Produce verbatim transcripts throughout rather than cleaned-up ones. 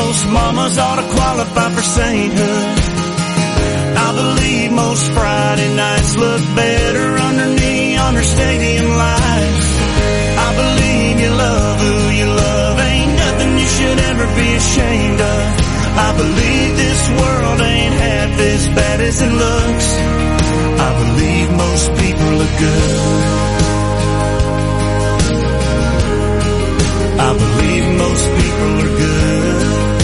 most mamas ought to qualify for sainthood. I believe most Friday nights look better under neon or stadium lights. I believe you love who you love, ain't nothing you should ever be ashamed of. I believe this world ain't half as bad as it looks. I believe most people are good. I believe most people are good.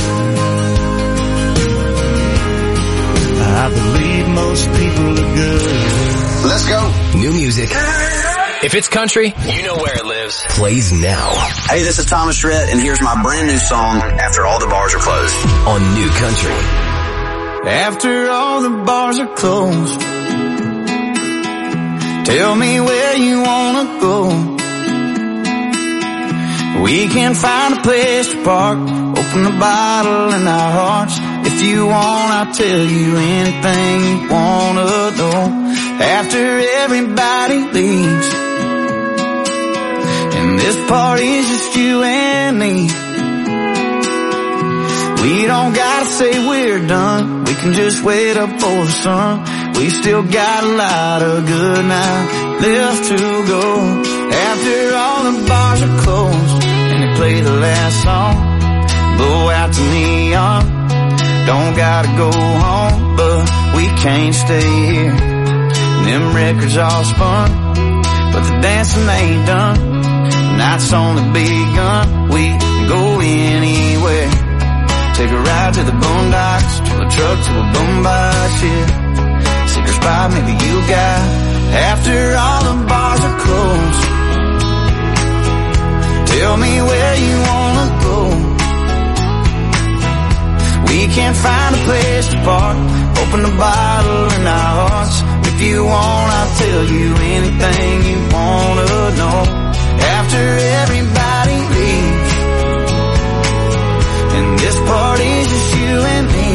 I believe most people are good. Let's go. New music. If it's country, you know where it lives. Plays now. Hey, this is Thomas Rhett, and here's my brand new song, After All the Bars Are Closed. On New Country. After all the bars are closed, tell me where you wanna go. We can find a place to park, open a bottle in our hearts. If you want, I'll tell you anything you wanna know. After everybody leaves, and this party's just you and me, we don't gotta say we're done, we can just wait up for the sun. We still got a lot of good night left to go. After all the bars are closed and they play the last song, blow out the neon, don't gotta go home, but we can't stay here. And them records all spun, but the dancing ain't done. The night's only begun, we can go anywhere. Take a ride to the boondocks, to a truck, to a boombox, yeah. Secret spot maybe you got, after all the bars are closed. Tell me where you wanna go. We can find a place to park, open a bottle in our hearts. If you want, I'll tell you anything you wanna know. After everybody leaves, and this party's just you and me,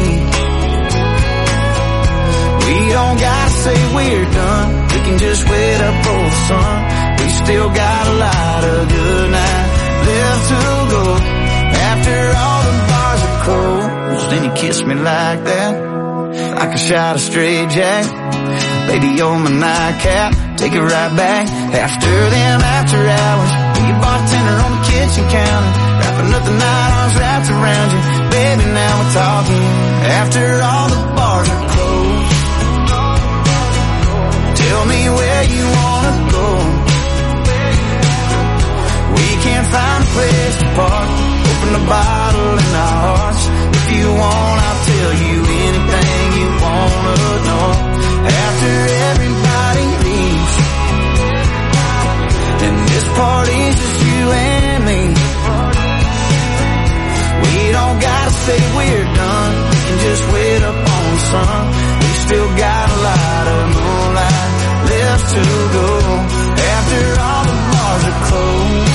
we don't gotta say we're done, we can just wait up for the sun. We still got a lot of good night left to go. After all the bars are closed, then you kiss me like that, like a shot of straight jack. Baby, you're my nightcap, take it right back. After them after hours, be a bartender on the kitchen counter, wrapping up the night, arms wrapped around you. Baby, now we're talking. After all the bars are closed, tell me where you wanna go. We can find a place to park, open a bottle in our hearts. If you want, I'll tell you anything you wanna know. After everybody leaves, and this party's just you and me, we don't gotta say we're done, we can just wait up on the sun. We still got a lot of moonlight left to go. After all the bars are closed,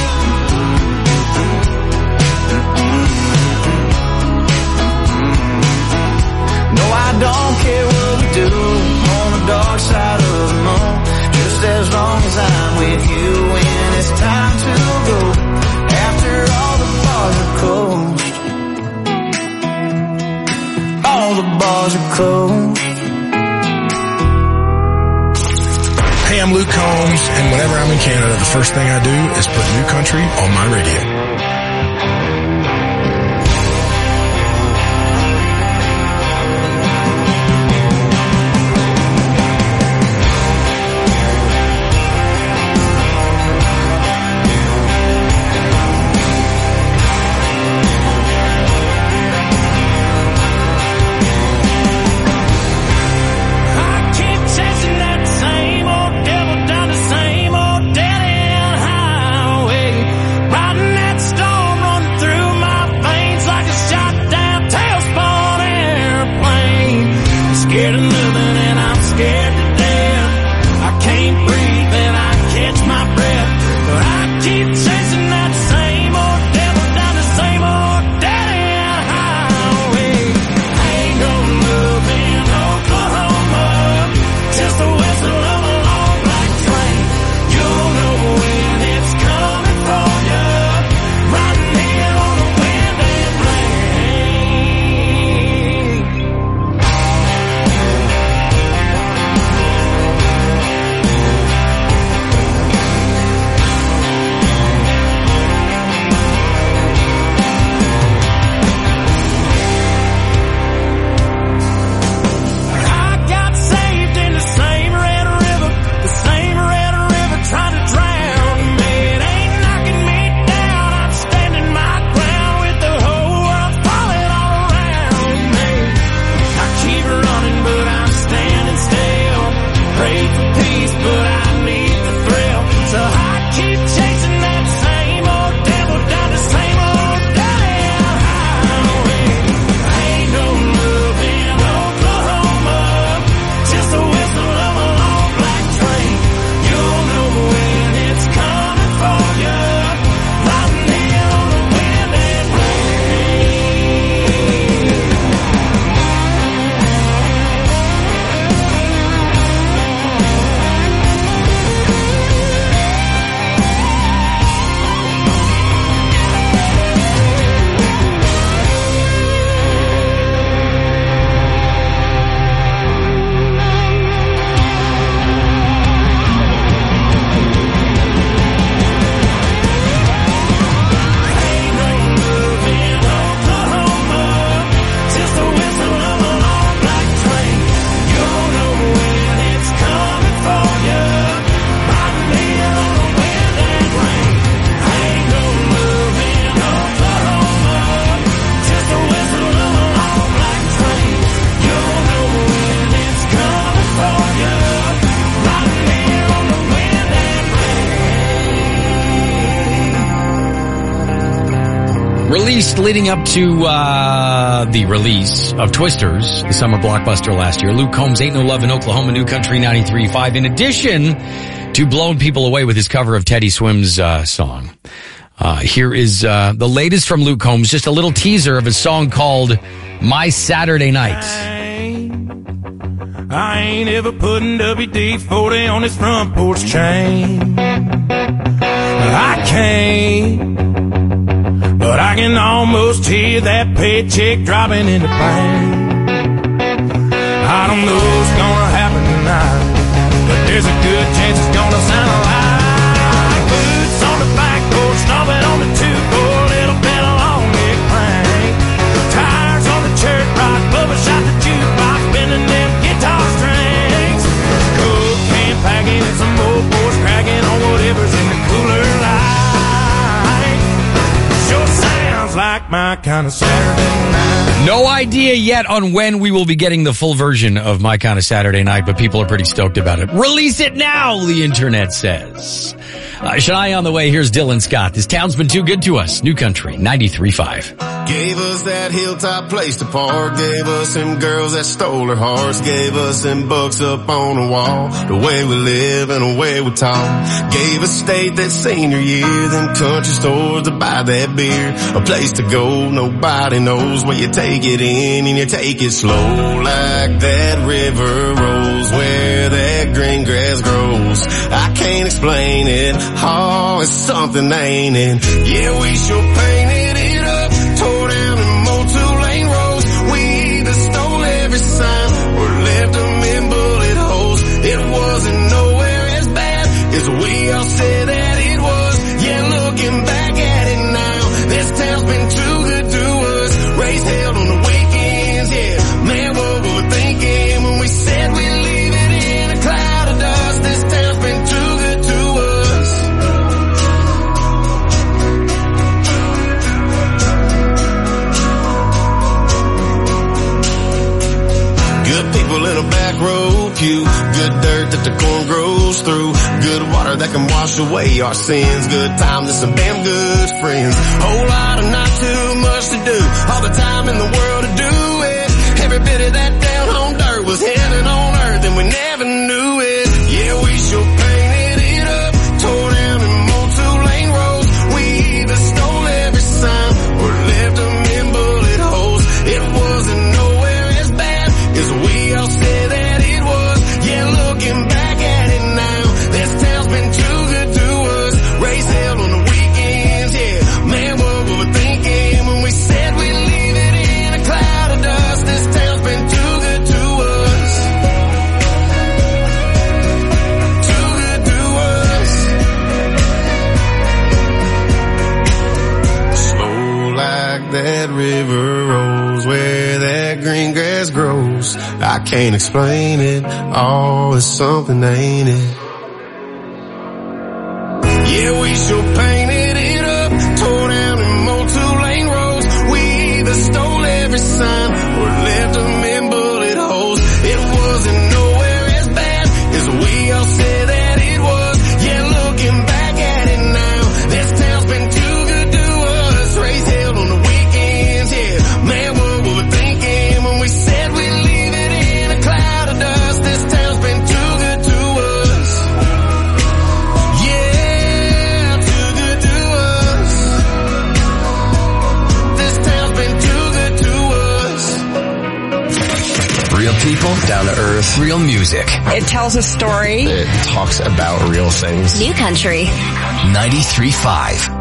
no, I don't care what we do on the dark side of the moon, just as long as I'm with you when it's time to go. After all the bars are closed, all the bars are closed. Hey, I'm Luke Combs, and whenever I'm in Canada, the first thing I do is put New Country on my radio. That Released leading up to uh the release of Twisters, the summer blockbuster last year. Luke Combs, Ain't No Love in Oklahoma, New Country ninety-three point five. In addition to blowing people away with his cover of Teddy Swim's uh song. Uh here is uh the latest from Luke Combs, just a little teaser of a song called My Saturday Night. I ain't ever putting W D forty on his front porch chain. I can't, but I can almost hear that paycheck dropping in the bank. I don't know what's gonna happen tonight, but there's a good chance it's gonna sound like boots on the back porch, stomping on the two-four, little bit along the crank. Tires on the church rock, Bubba shot the jukebox, bending them guitar strings. Coke can packing and some old boys cracking on whatever's in the cooler light. Sure sounds like my kind of Saturday night. No idea yet on when we will be getting the full version of My Kind of Saturday Night, but people are pretty stoked about it. Release it now, the internet says. Uh, Shania on the way. Here's Dylan Scott. This town's been too good to us. New Country ninety-three point five. Gave us that hilltop place to park. Gave us them girls that stole our hearts. Gave us them books up on the wall. The way we live and the way we talk. Gave us state that senior year. Them country stores to buy that beer. A place to go. Nobody knows where you take it in and you take it slow. Like that river rolls where that green grass grows. I can't explain it. Oh, it's something, ain't it? Yeah, we sure painted it up. Tore down and mowed two-lane roads. We either stole every sign or left them in bullet holes. It wasn't nowhere as bad as we all said that it was. Yeah, looking back at it now, this town's been too good to us. Raised held on the weekends, yeah. Man, what were we thinking when we said we'd leave it in a cloud of dust? This town's been too good to us. Good people in a back row pew. Good dirt that the corn grows through. Good water that can wash away our sins. Good times and some damn good friends. Whole lot of not too much to do. All the time in the world to do it. Every bit of that down home dirt was heaven on earth and we never knew it. Yeah, we sure painted it up. Tore down and mowed two-lane roads. We either stole every sign or left them in bullet holes. It wasn't nowhere as bad as we all said that it was. Yeah, looking back at it now, this town's been too good to us. Raised hell on the weekends, yeah. Man, what were we thinking when we said we'd leave it in a cloud of dust? This town's been too good to us. Too good to us. Slow like that river rolls where that green grass grows. I can't explain it. Oh, it's something, ain't it? Yeah, we sure painted it up. Tore down and mowed two-lane roads. We either stole every sign or left them in bullet holes. It wasn't nowhere as bad as we all said that it was. Yeah, looking back at it now, this town's been too good to us. Raised hell on the weekends, yeah. Man, what were we thinking when we said we'd leave it in a cloud of dust? This town's been too good to us. Yeah, too good to us. This town's been too good to us. Real people, down to earth, real music. It tells a story. It talks about real things. New Country ninety-three point five.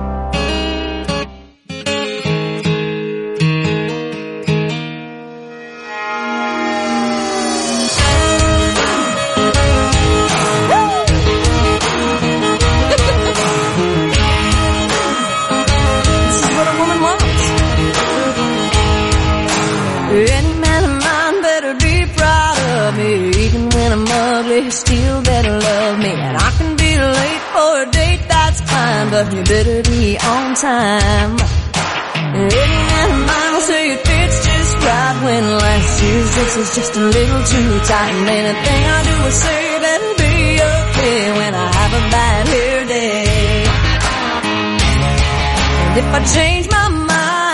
Any man of mine better be proud of me. Even when I'm ugly, he still better love me. And I can be late for a date, that's fine, but you better be on time. Any man of mine will say it fits just right when last year's this is just a little too tight. And anything I do or say better be okay when I have a bad hair day. And if I change my mind,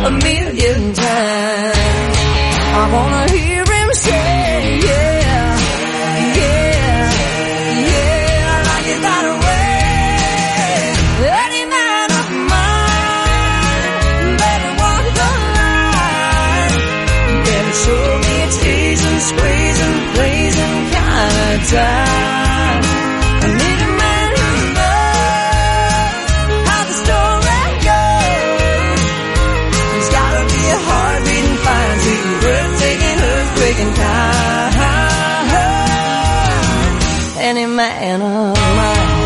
a million times. I wanna hear him say, yeah, yeah, yeah, like it that way. Any man of mine better walk the line. Better show me a teasing, squeezing, blazing kind of time. I need a man who knows how the story goes. He's gotta be a heart-beating fine, sweet, breathtaking, earthquaking kind. Any man of mine.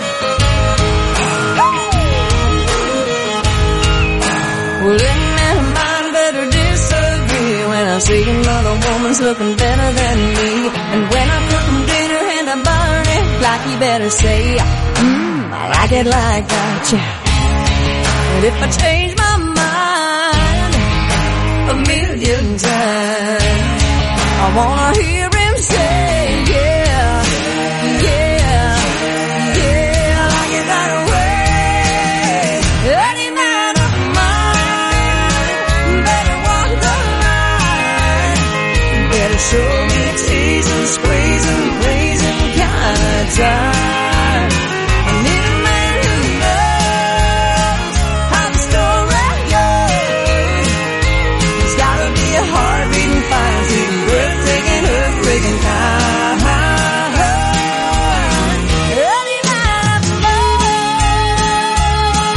Well, any man of mine better disagree when I see another woman's looking better than me. And when I cook him dinner and I burn it, like he better say, mmm, I like it like that, yeah. And if I change my mind a million times, I wanna hear him say, yeah, yeah, yeah, like it that way. Any man of mine better walk the line. Better show me a teasing, squeezing, blazing kind of time. I need a man who knows how the story goes. He's gotta be a heart-beating fine, sweet, breathtaking, earthquaking kind. Any man of mine.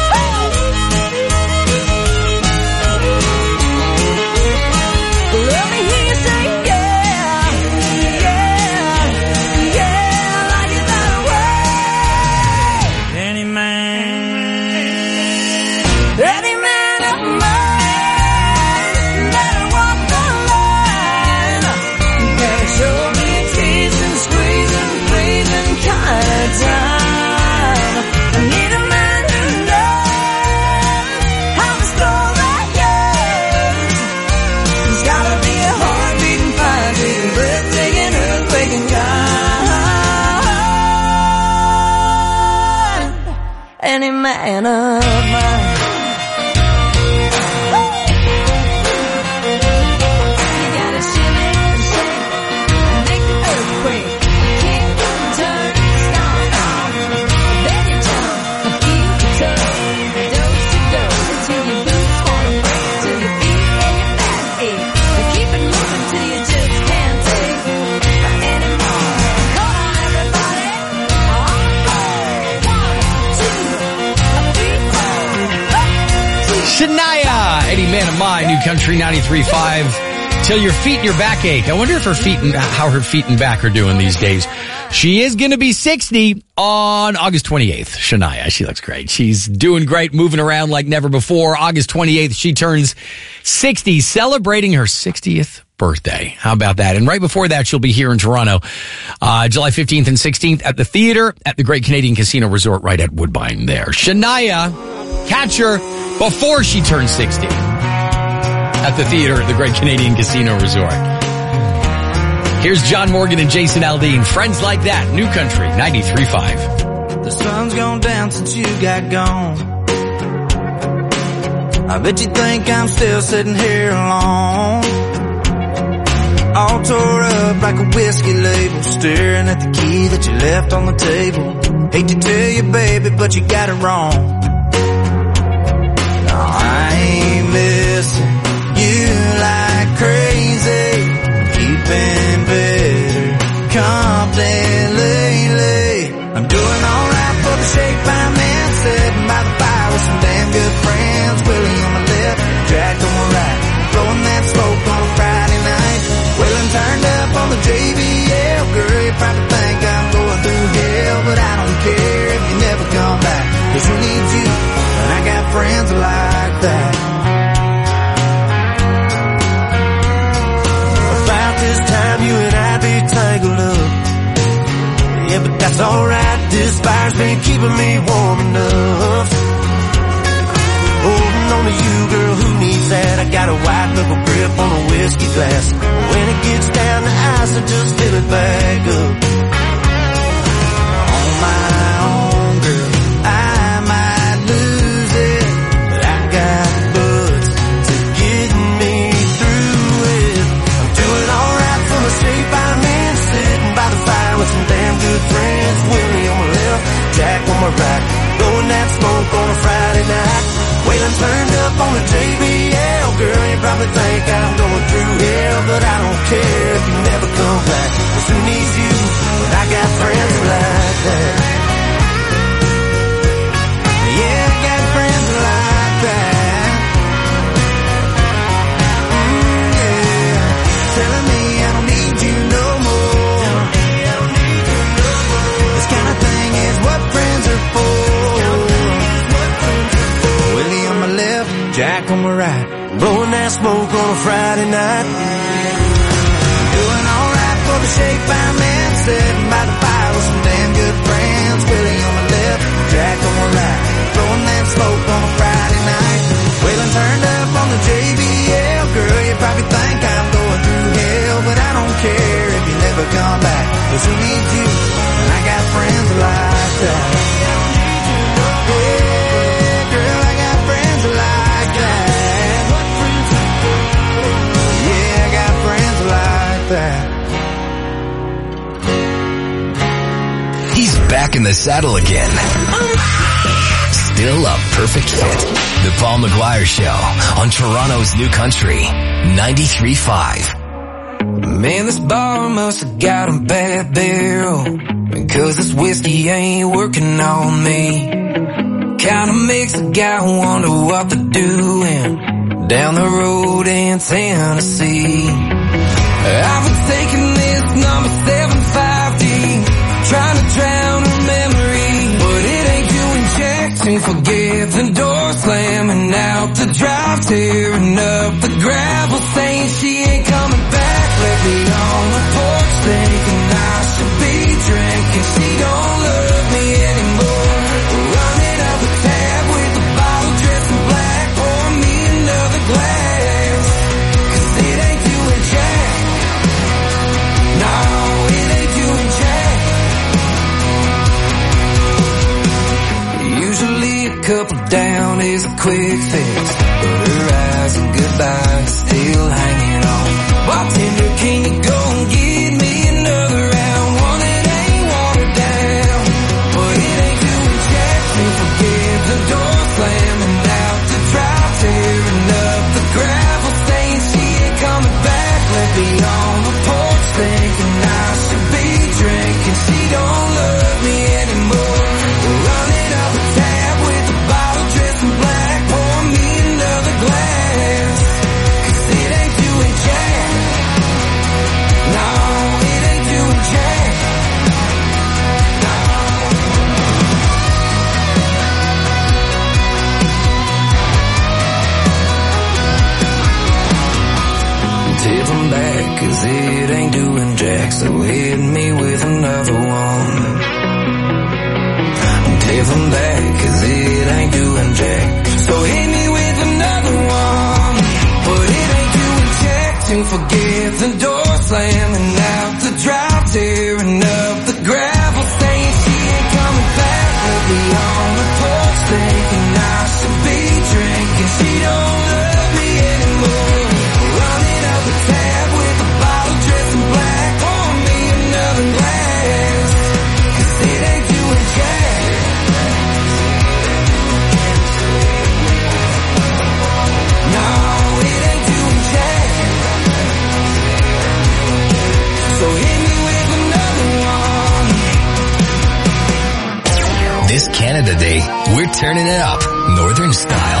Let me hear you say, yeah, yeah, yeah, like it that way. Any man. Any man of mine better walk the line. Better show me a teasing, squeezing, freezing kind of time. I need a man who knows how the story goes. He's gotta be a heart-beating fine, beating, breathtaking, earthquaking kind. Any man of mine. You gotta shimmy and shake and make the earthquake. Kick, turn, stomp, stomp. Then you jump and feel the touch. Dose to dose until your boots wanna break, till you feel in your back ache. And keep it moving till you just can't take anymore. Come on, everybody. On four, one, two, three, four. Up, two. Shania, Eddie Man of Mine, New Country ninety-three point five. Till your feet and your back ache. I wonder if her feet and how her feet and back are doing these days. She is going to be sixty on August twenty-eighth. Shania, she looks great. She's doing great, moving around like never before. August twenty-eighth, she turns sixty, celebrating her sixtieth birthday. How about that? And right before that, she'll be here in Toronto, uh, July fifteenth and sixteenth at the theater at the Great Canadian Casino Resort right at Woodbine there. Shania, catch her before she turns sixty at the theater at the Great Canadian Casino Resort. Here's John Morgan and Jason Aldean. Friends Like That, New Country ninety-three point five. The sun's gone down since you got gone. I bet you think I'm still sitting here alone, all tore up like a whiskey label, staring at the key that you left on the table. Hate to tell you, baby, but you got it wrong. No, I ain't missing you like crazy, keeping better company lately. I'm doing alright for the shape I'm in, sitting by the fire with some damn good friends. Willie on my left, Jack on my right, blowing that smoke on a Friday night. Willing turned up on the J B L. Girl, you probably think I'm going through hell, but I don't care if you never come back, 'cause who needs you when I got friends like that? About this time you and I be tangled up, yeah, but that's alright. This fire's been keeping me warm enough. Holding on to you, girl, who needs that? I got a white knuckle grip on a whiskey glass. When it gets down to ice, I just fill it back up. On my own, girl, I might lose it, but I got buds Jack on my right, blowing that smoke on a Friday night. Doing alright for the shape I'm in, sitting by the fire with some damn good friends. Willie on my left, Jack on my right, blowing that smoke on a Friday night. Waylon turned up on the J B L. Girl, you probably think I'm going through hell, but I don't care if you never come back, 'cause who needs you? And I got friends like that. Yeah, girl, I got friends like that. Yeah, I got friends like that. He's back in the saddle again. Still a perfect fit. The Paul McGuire Show on Toronto's New Country ninety-three point five. Man, this bar must have got a bad barrel, because this whiskey ain't working on me. Kinda makes a guy wonder what they're doing down the road in Tennessee. I've been taking this number seven five D, trying to drown her memory, but it ain't doing jack to forget the door slamming out the drive, tearing up the gravel, saying she ain't coming back. Left me on the porch thinking I should be drinking. She don't love me anymore. Running up the tab with the bottle dressed in black. Pour me another glass, 'cause it ain't doing jack. No, it ain't doing jack. Usually a couple down is a quick fix, but her eyes and goodbye is still hanging on. Bartender, can you go and get me another round? One that ain't watered down, but it ain't doing jack to forget the door slamming out the drive, tearing up the gravel, saying she ain't coming back. Left me on the porch thinking I should be drinking. She don't love me anymore. Running up the tab with the bottle dressed in black. Pour me another glass, 'cause it ain't doing jack. No, it ain't doing jack. Tip 'em back, 'cause it ain't doing jack, so hit me with another one. Tip 'em back, 'cause it ain't doing jack, so hit me with another one. But it ain't doing jack to forget the door slamming out the drive, tearing up the gravel, saying she ain't coming back. Left me on the porch thinking I should be drinking. She don't love me anymore. Running up the tab with a bottle dressed in black. Pour me another glass, 'cause it ain't doing jack. No, it ain't doing jack. So hit me with another one. This Canada Day, we're turning it up, Northern style.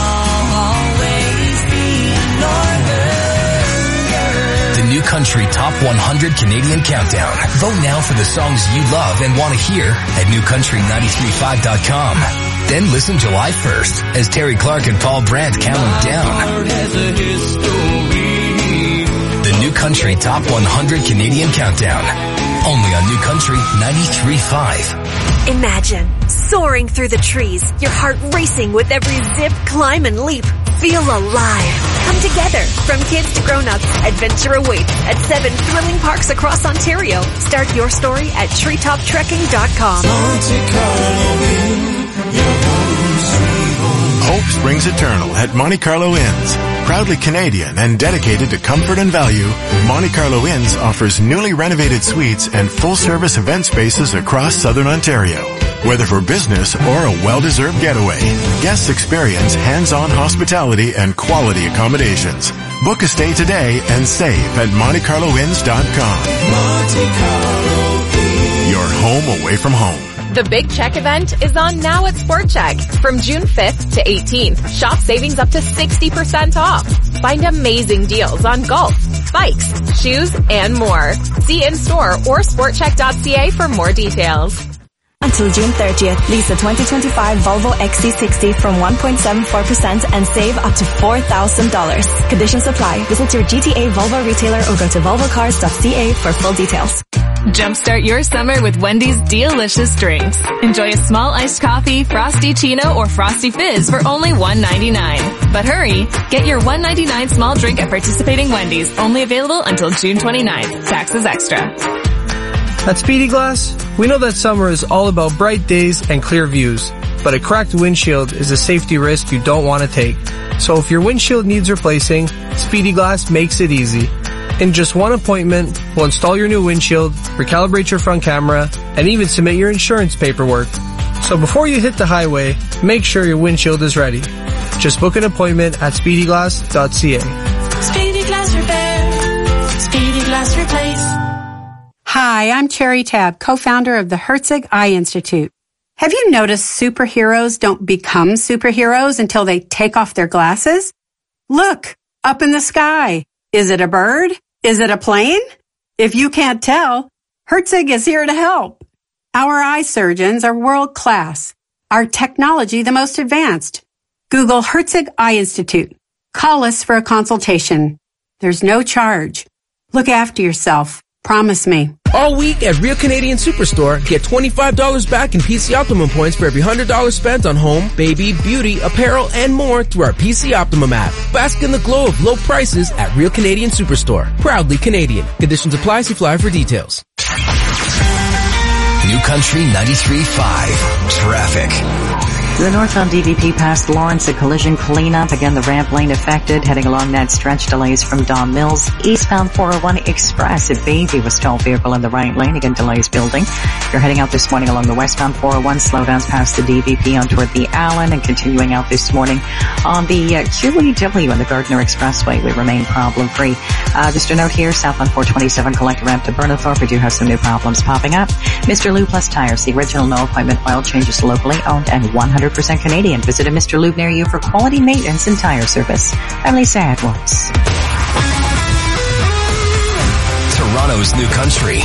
The New Country Top one hundred Canadian Countdown. Vote now for the songs you love and want to hear at new country nine three five dot com. Then listen July first as Terry Clark and Paul Brandt count them down. The New Country Top one hundred Canadian Countdown. Only on New Country ninety-three point five. Imagine soaring through the trees, your heart racing with every zip, climb, and leap. Feel alive. Come together. From kids to grown-ups, adventure awaits at seven thrilling parks across Ontario. Start your story at treetop trekking dot com. Hope springs eternal at Monte Carlo Inns. Proudly Canadian and dedicated to comfort and value, Monte Carlo Inns offers newly renovated suites and full-service event spaces across Southern Ontario. Whether for business or a well-deserved getaway, guests experience hands-on hospitality and quality accommodations. Book a stay today and save at monte carlo inns dot com. Monte Carlo Inns. Your home away from home. The Big Check event is on now at Sport Check. From June fifth to eighteenth, shop savings up to sixty percent off. Find amazing deals on golf, bikes, shoes, and more. See in-store or sport check dot c a for more details. Until June thirtieth, lease a twenty twenty-five Volvo X C sixty from one point seven four percent and save up to four thousand dollars. Conditions apply. Visit your G T A Volvo retailer or go to volvo cars dot c a for full details. Jumpstart your summer with Wendy's delicious drinks. Enjoy a small iced coffee, frosty chino, or frosty fizz for only one ninety-nine. But hurry, get your one ninety-nine small drink at participating Wendy's. Only available until June twenty-ninth. Taxes extra. At Speedy Glass, we know that summer is all about bright days and clear views, but a cracked windshield is a safety risk you don't want to take. So if your windshield needs replacing, Speedy Glass makes it easy. In just one appointment, we'll install your new windshield, recalibrate your front camera, and even submit your insurance paperwork. So before you hit the highway, make sure your windshield is ready. Just book an appointment at speedy glass dot c a. Speedy Glass Repair. Speedy Glass Replace. Hi, I'm Cherry Tab, co-founder of the Herzig Eye Institute. Have you noticed superheroes don't become superheroes until they take off their glasses? Look, up in the sky. Is it a bird? Is it a plane? If you can't tell, Herzig is here to help. Our eye surgeons are world class. Our technology the most advanced. Google Herzig Eye Institute. Call us for a consultation. There's no charge. Look after yourself. Promise me. All week at Real Canadian Superstore, get twenty-five dollars back in P C Optimum points for every one hundred dollars spent on home, baby, beauty, apparel, and more through our P C Optimum app. Bask in the glow of low prices at Real Canadian Superstore. Proudly Canadian. Conditions apply. See flyer for details. New Country ninety-three point five. Traffic. To the north on D V P past Lawrence, a collision cleanup. Again, the ramp lane affected. Heading along that stretch, delays from Don Mills. Eastbound four oh one Express at Bayview, a stalled vehicle in the right lane. Again, delays building. You're heading out this morning along the westbound four oh one. Slowdowns past the D V P on toward the Allen, and continuing out this morning on the uh, Q E W and the Gardner Expressway. We remain problem-free. Uh, just a note here, south on four twenty-seven, collector ramp to Burnethorpe. We do have some new problems popping up. Mister Lube Plus Tires, the original no appointment oil changes locally owned and one hundred percent Canadian. Visit a Mister Lube near you for quality maintenance and tire service. I'm Lisa Edwards. Toronto's New Country.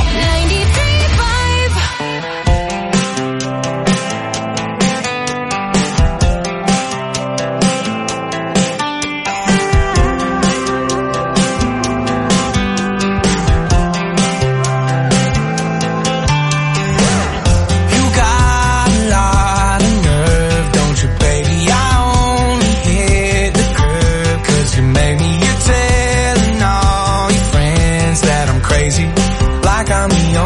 Like I'm the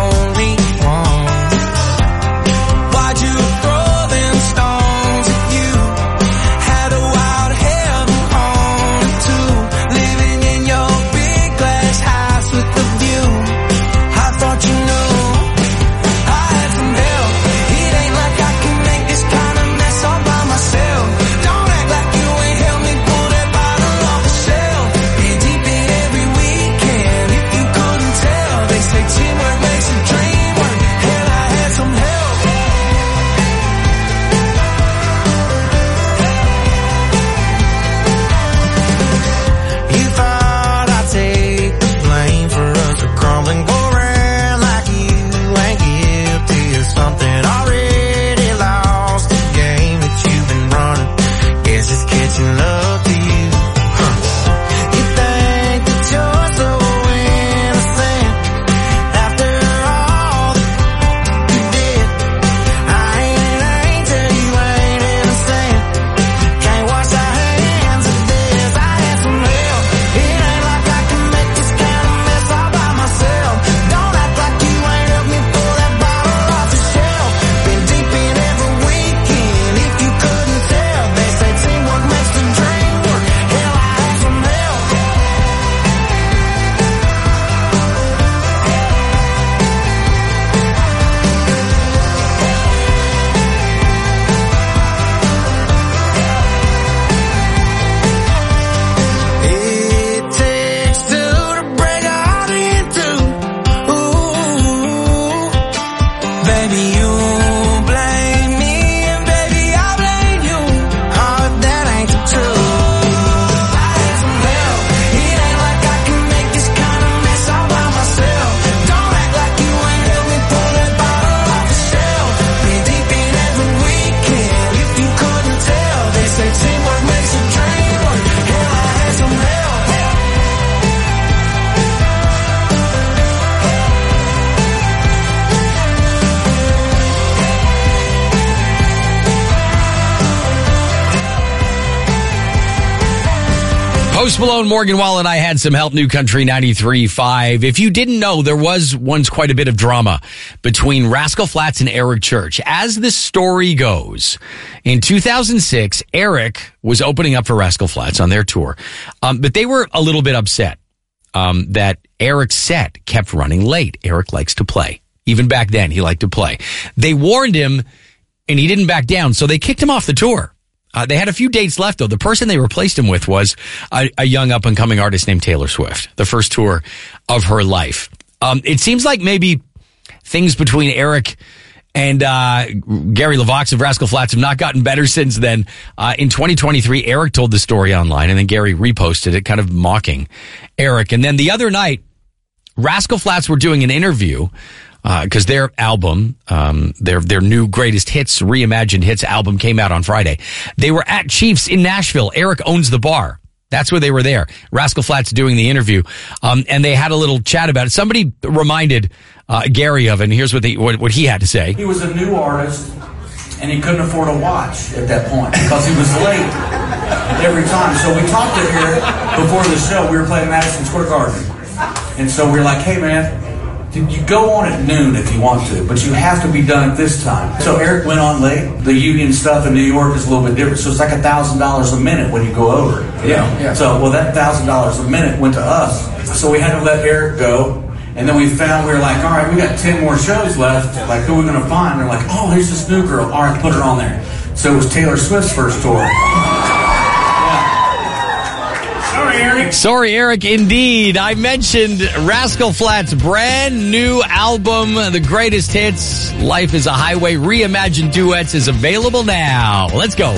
Post Malone, Morgan Wallen, I had some help. New Country ninety-three point five. If you didn't know, there was once quite a bit of drama between Rascal Flatts and Eric Church. As the story goes, in two thousand six, Eric was opening up for Rascal Flatts on their tour, um, but they were a little bit upset um, that Eric's set kept running late. Eric likes to play. Even back then, he liked to play. They warned him, and he didn't back down, so they kicked him off the tour. Uh, they had a few dates left, though. The person they replaced him with was a, a young up-and-coming artist named Taylor Swift, the first tour of her life. Um, it seems like maybe things between Eric and uh, Gary LeVox of Rascal Flatts have not gotten better since then. Uh, in twenty twenty-three, Eric told the story online, and then Gary reposted it, kind of mocking Eric. And then the other night, Rascal Flatts were doing an interview because uh, their album, um, their their new Greatest Hits, Reimagined Hits album came out on Friday. They were at Chiefs in Nashville. Eric owns the bar. That's where they were there. Rascal Flatts doing the interview, um, and they had a little chat about it. Somebody reminded uh, Gary of it, and here's what, they, what, what he had to say. He was a new artist, and he couldn't afford a watch at that point because he was late every time. So we talked to Eric before the show. We were playing Madison Square Garden, and so we were like, hey, man, you go on at noon if you want to, but you have to be done at this time. So Eric went on late. The union stuff in New York is a little bit different. So it's like a thousand dollars a minute when you go over. Yeah. yeah. So, well, that thousand dollars a minute went to us. So we had to let Eric go. And then we found, we were like, all right, we got ten more shows left. Like, who are we going to find? They're like, oh, here's this new girl. All right, put her on there. So it was Taylor Swift's first tour. Eric. Sorry, Eric, indeed. I mentioned Rascal Flatts' brand new album, The Greatest Hits, Life is a Highway, Reimagined Duets, is available now. Let's go.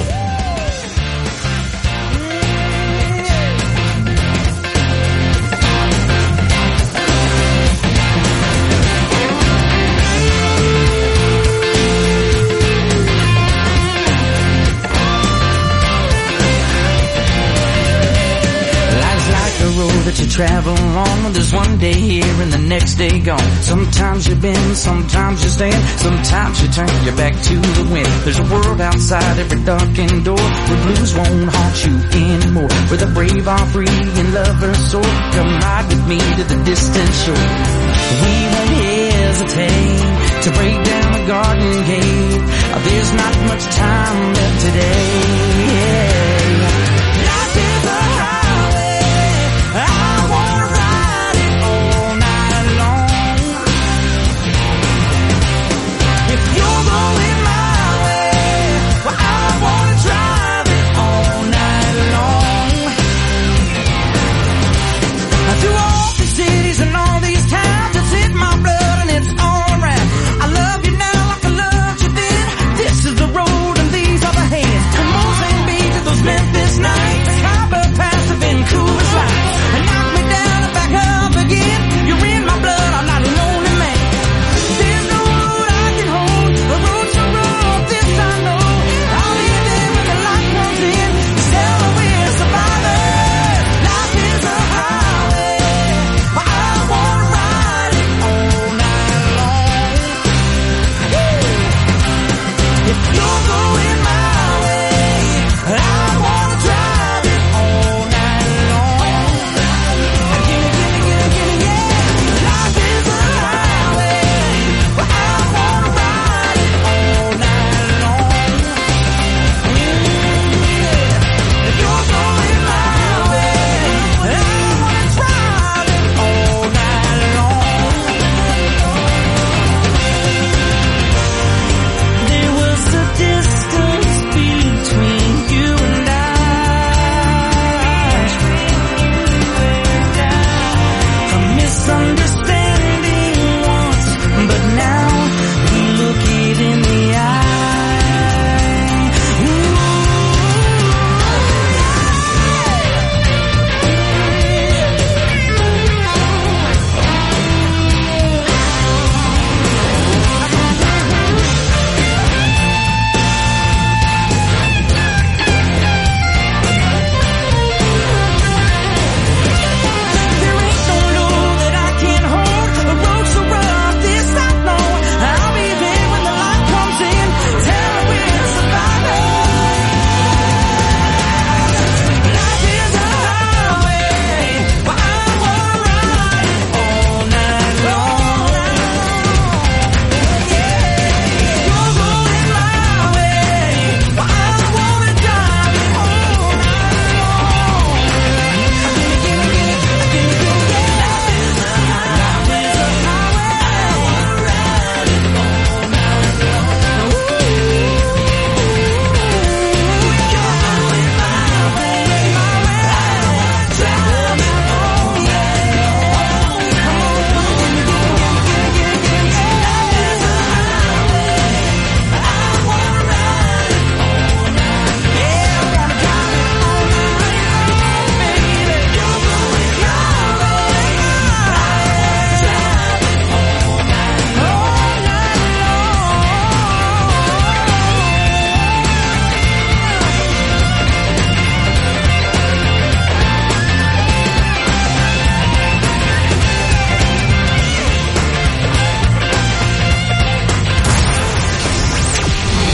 You travel on, there's one day here and the next day gone. Sometimes you bend, sometimes you stand, sometimes you turn your back to the wind. There's a world outside every darkened door where blues won't haunt you anymore, where the brave are free and lovers soar. Come ride with me to the distant shore. We won't hesitate to break down a garden gate. There's not much time left today. Life is a road and these are the hands.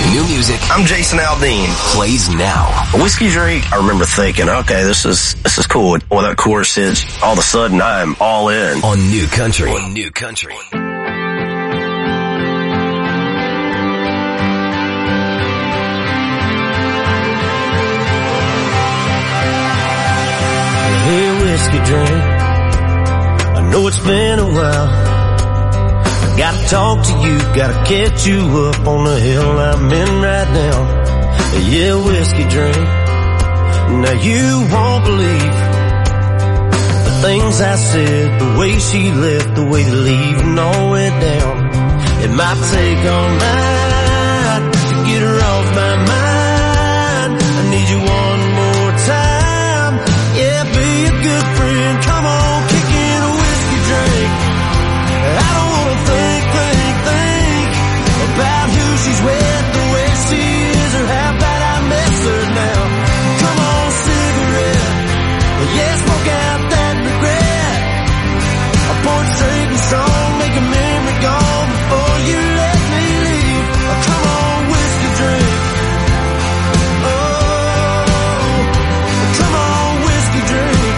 New music. I'm Jason Aldean. Plays now. A whiskey drink, I remember thinking, okay, this is this is cool. Well, that chorus hits, all of a sudden I am all in. On New Country. On New Country. Hey, whiskey drink, I know it's been a while. I gotta talk to you, gotta catch you up on the hill I'm in right now. Yeah, whiskey drink, now you won't believe the things I said, the way she left, the way the leaving all went down. It might take all night to get her off my mind. I need you one more time. Yeah, be a good friend. Come on, kick in a whiskey drink. I don't wanna think, think, think about who she's with, the way she is, or how bad I miss her now. Come on, cigarette. Yeah, smoke out that regret. I pour it straight and strong, make a memory gone before you let me leave. Oh, come on, whiskey drink. Oh, come on, whiskey drink.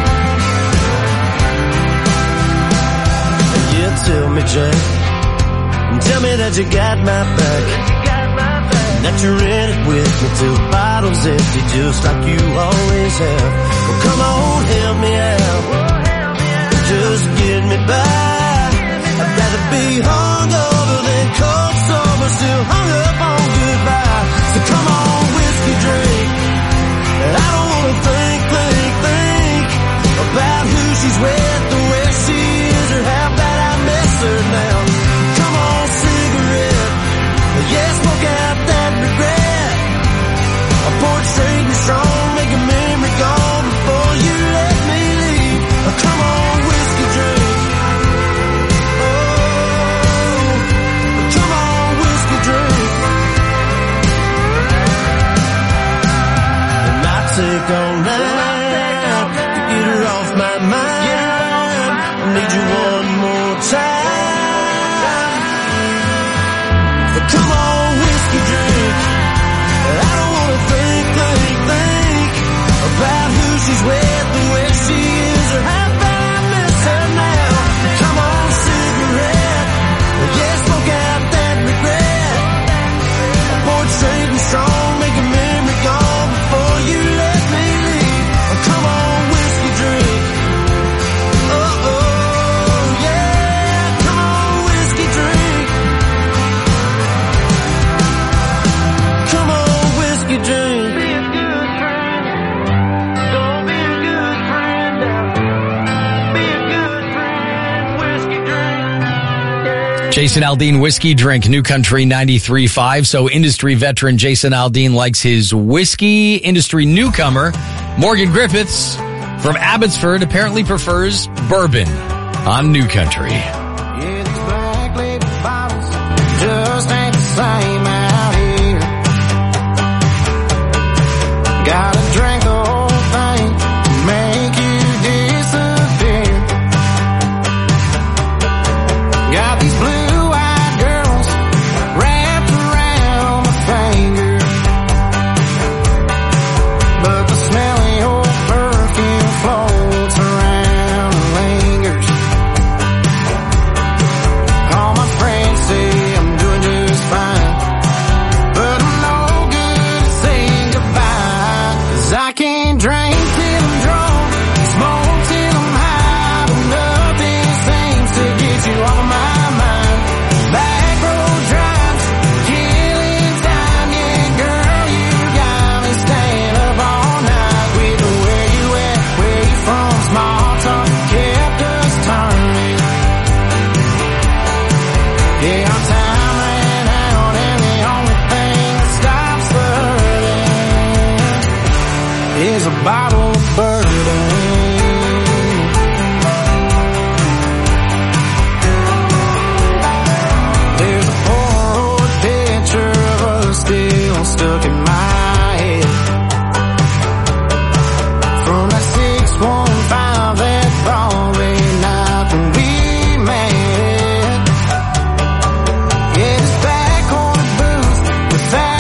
Yeah, tell me, Jack, tell me that you got my back, that you're in it with me till the bottle's empty, just like you always have. Well, come on, help me out, just get me by. I'd rather be hungover than cold sober, still hung up on goodbye. So come on, whiskey drink. I don't wanna think, think, think about who she's with, the way she is, or how bad I miss her now. Come on, cigarette. Yeah, smoke out that regret. I pour it straight and strong, make a memory gone before you let me leave. Oh, come on, whiskey drink. Oh, come on, whiskey drink. It might take all night to get her off my mind. I need you one more time. But come on, whiskey drink. I don't wanna think, think, think about who she's with, the way she is, or how bad I miss her now. Come on, cigarette. Yeah, smoke out that regret. I pour it straight and strong, make a memory gone before you let me leave. Oh, come on, whiskey drink. Oh, oh, yeah, come on, whiskey drink. Come on, whiskey drink. Be a good friend. Don't be a good friend now. Be a good friend, whiskey drink. Jason Aldean, Whiskey Drink, New Country ninety-three point five. So industry veteran Jason Aldean likes his whiskey. Industry newcomer Morgan Griffiths from Abbotsford apparently prefers bourbon on New Country. Yeah, these black label bottles just ain't the same out here. Gotta drink the whole thing to make you disappear. Got these blue-eyed girls wrapped around my finger, but the smell of your perfume floats around and lingers. All my friends say I'm doing just fine, but I'm no good at saying goodbye. 'Cause I can't drink till I'm drunk, smoke till I'm high, but nothing seems to get you off of my mind. Back road drives, killing time, yeah, girl, you got me staying up all night with the where you at, where you from, small talk kept us turning. Yeah, our time ran out, and the only thing that stops the hurting is a bottle of bourbon. There's a Polaroid picture of us still stuck in my head from that six one five that Broadway night when we met. Yeah, this back on the booth with that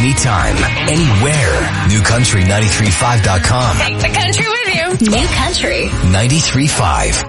anytime, anywhere. New Country ninety-three point five dot com. Take the country with you. New Country ninety-three point five.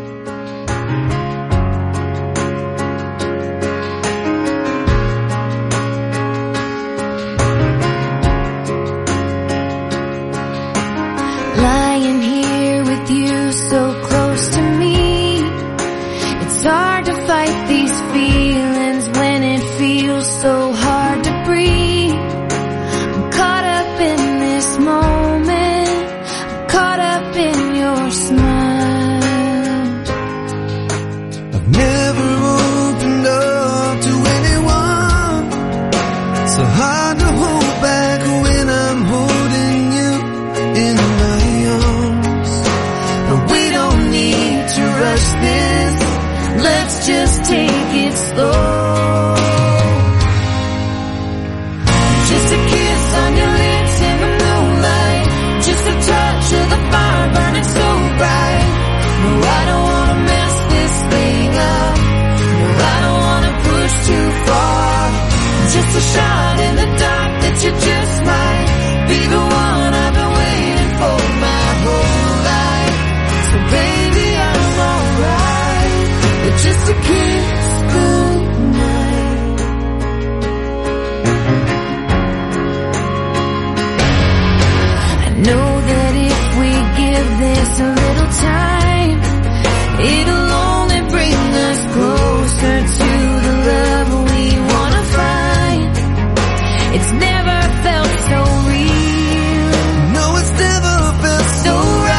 Lying here with you so close to me, it's hard to fight these feelings when it feels so hard to breathe. I'm caught up in this moment, I'm caught up in your smile. I've never opened up to anyone. It's so hard to hold back when I'm holding you in my arms. But we don't need to rush this, let's just take it slow. Just a kiss on your lips in the moonlight, just a touch of the fire burning so bright. No, I don't wanna mess this thing up, no, I don't wanna push too far. Just a shot in the dark that you just might be the one I've been waiting for my whole life. So baby, I'm alright with just a kiss goodnight. I know that if we give this a little time, it'll only bring us closer to the love we wanna find. It's never felt so real. No, it's never felt so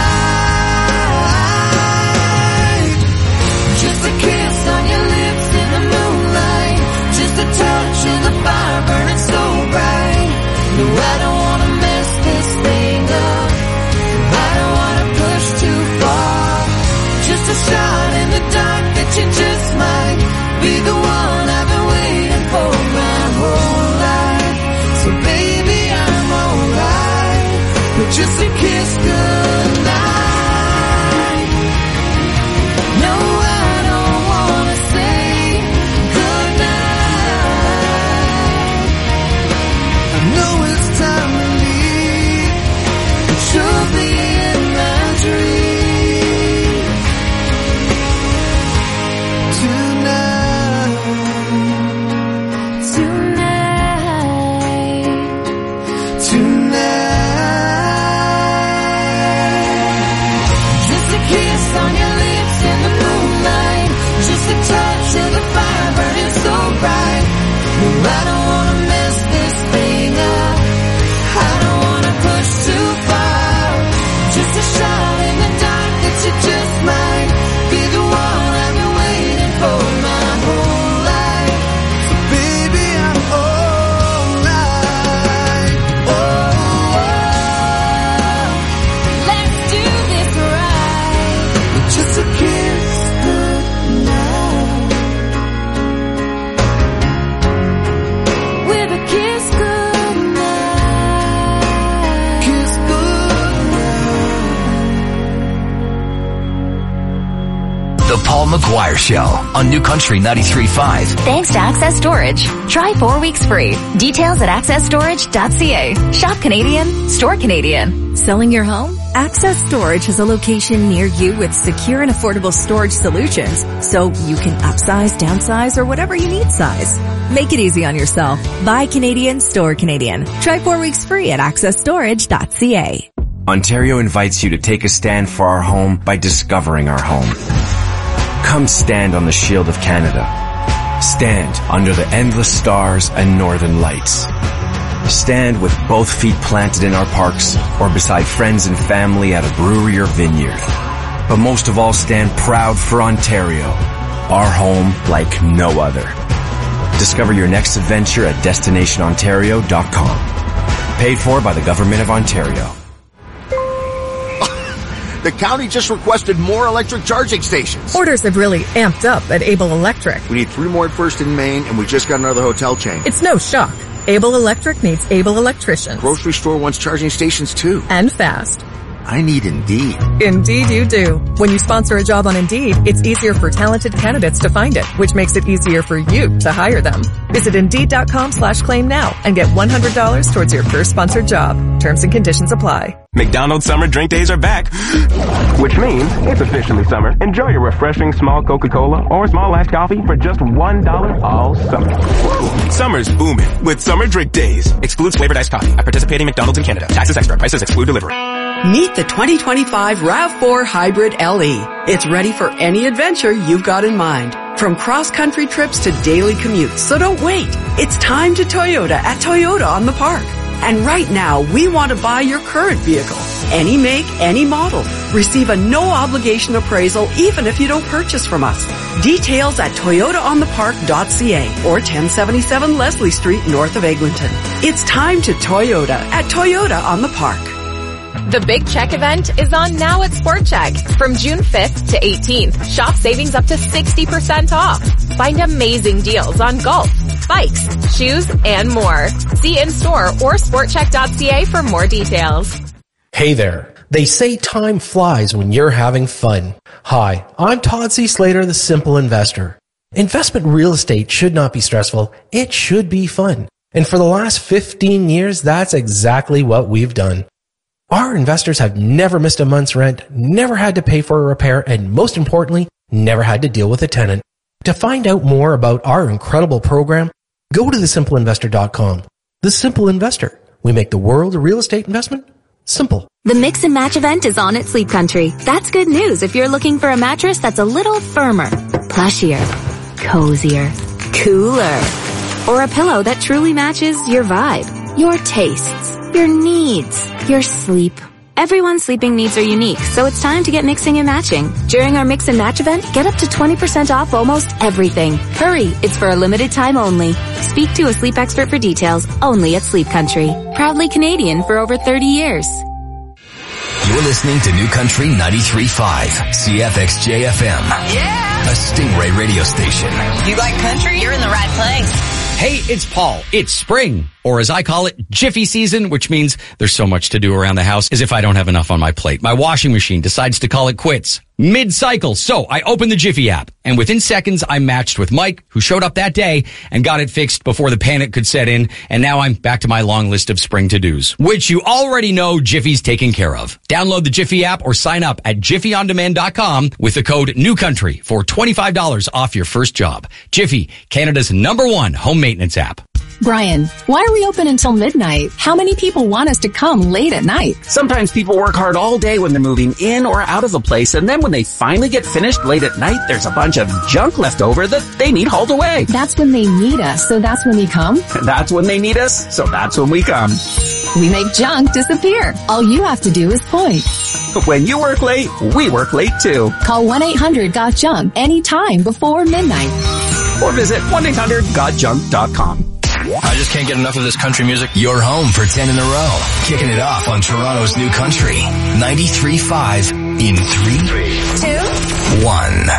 right. Just a kiss on your lips in the moonlight, just a touch of the fire burning so bright. No, I don't wanna mess this thing up, I don't wanna push too far. Just a shot in the dark that you just might be the one I've been waiting for my whole life. So baby, I'm alright with just a kiss goodnight. No, I don't wanna say goodnight. I know it's time to leave, but you'll be in my dream tonight. Tonight. Tonight. Just a kiss on your lips in the moonlight, just a touch of the fire burning so bright. No, I don't wanna mess this thing up, I don't wanna push too far. Just a shot in the dark that you just might be the one I've been waiting for my whole life. So baby, I'm alright. Oh, let's do this right with just a kiss goodnight. With a kiss goodnight. Kiss goodnight. The Paul McGuire Show on New Country ninety-three point five. Thanks to Access Storage. Try four weeks free. Details at access storage dot c a. Shop Canadian, store Canadian. Selling your home? Access Storage has a location near you with secure and affordable storage solutions, so you can upsize, downsize, or whatever you need size. Make it easy on yourself. Buy Canadian, store Canadian. Try four weeks free at access storage dot c a. Ontario invites you to take a stand for our home by discovering our home. Come stand on the Shield of Canada. Stand under the endless stars and northern lights. Stand with both feet planted in our parks or beside friends and family at a brewery or vineyard. But most of all, stand proud for Ontario, our home like no other. Discover your next adventure at destination ontario dot com. Paid for by the Government of Ontario. The county just requested more electric charging stations. Orders have really amped up at Able Electric. We need three more at First and Main, and we just got another hotel chain. It's no shock. Able Electric needs able electricians. Grocery store wants charging stations too. And fast. I need Indeed. Indeed you do. When you sponsor a job on Indeed, it's easier for talented candidates to find it, which makes it easier for you to hire them. Visit Indeed.com slash claim now and get one hundred dollars towards your first sponsored job. Terms and conditions apply. McDonald's summer drink days are back. Which means it's officially summer. Enjoy your refreshing small Coca-Cola or small iced coffee for just one dollar all summer. Woo. Summer's booming with summer drink days. Excludes flavored iced coffee at participating McDonald's in Canada. Taxes extra. Prices exclude delivery. Meet the twenty twenty-five RAV four Hybrid L E. It's ready for any adventure you've got in mind. From cross-country trips to daily commutes. So don't wait. It's time to Toyota at Toyota on the Park. And right now, we want to buy your current vehicle. Any make, any model. Receive a no-obligation appraisal even if you don't purchase from us. Details at toyota on the park dot c a or ten seventy-seven Leslie Street north of Eglinton. It's time to Toyota at Toyota on the Park. The Big Check event is on now at Sport Check. From June fifth to eighteenth, shop savings up to sixty percent off. Find amazing deals on golf, bikes, shoes, and more. See in-store or sport check dot c a for more details. Hey there. They say time flies when you're having fun. Hi, I'm Todd C. Slater, the Simple Investor. Investment real estate should not be stressful. It should be fun. And for the last fifteen years, that's exactly what we've done. Our investors have never missed a month's rent, never had to pay for a repair, and most importantly, never had to deal with a tenant. To find out more about our incredible program, go to the simple investor dot com. The Simple Investor. We make the world of real estate investment simple. The Mix and Match event is on at Sleep Country. That's good news if you're looking for a mattress that's a little firmer, plushier, cozier, cooler, or a pillow that truly matches your vibe, your tastes, your needs, your sleep. Everyone's sleeping needs are unique, so it's time to get mixing and matching. During our Mix and Match event, get up to twenty percent off almost everything. Hurry, it's for a limited time only. Speak to a sleep expert for details, only at Sleep Country. Proudly Canadian for over thirty years. You're listening to New Country ninety-three point five, C F X J F M. Yeah! A Stingray radio station. You like country? You're in the right place. Hey, it's Paul. It's spring, or as I call it, Jiffy season, which means there's so much to do around the house as if I don't have enough on my plate. My washing machine decides to call it quits mid-cycle. So I opened the Jiffy app, and within seconds, I matched with Mike, who showed up that day and got it fixed before the panic could set in. And now I'm back to my long list of spring to-dos, which you already know Jiffy's taken care of. Download the Jiffy app or sign up at jiffy on demand dot com with the code NEWCOUNTRY for twenty-five dollars off your first job. Jiffy, Canada's number one home maintenance app. Brian, why are we open until midnight? How many people want us to come late at night? Sometimes people work hard all day when they're moving in or out of a place, and then when they finally get finished late at night, there's a bunch of junk left over that they need hauled away. That's when they need us, so that's when we come? That's when they need us, so that's when we come. We make junk disappear. All you have to do is point. When you work late, we work late too. Call one eight hundred got junk anytime before midnight. Or visit one eight hundred got junk dot com. I just can't get enough of this country music. You're home for ten in a row. Kicking it off on Toronto's New Country. ninety-three point five in three, two, one.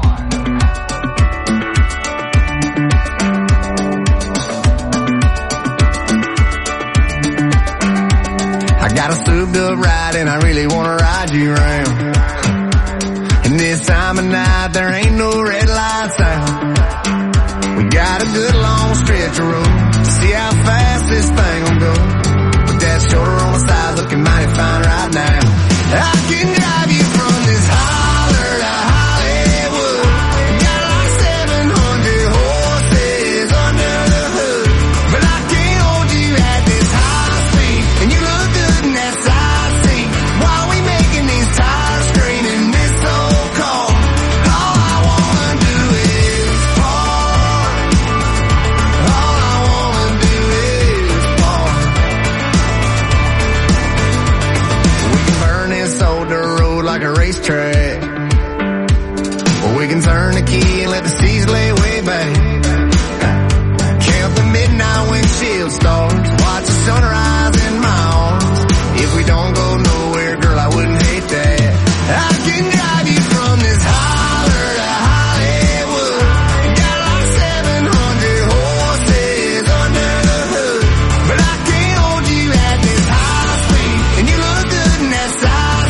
I got a souped up ride and I really wanna ride you around. And this time of night there ain't no red lights out. We got a good long stretch of road to see how fast this thing will go. With that shoulder on the side looking mighty fine right now. I can drive you from this holler to Hollywood. Got like seven hundred horses under the hood. But I can't hold you at this high speed. And you look good in that side seat. While we making these tires scream in this old car. All I wanna do is park. All I wanna do is park. We can burn this old dirt road like a racetrack. Or we can turn the key and let the seas lay way back. Count the midnight windshield stars. Watch the sunrise in my arms. If we don't go nowhere, girl, I wouldn't hate that. I can drive you from this holler to Hollywood. Got like seven hundred horses under the hood. But I can't hold you at this high speed. And you look good in that side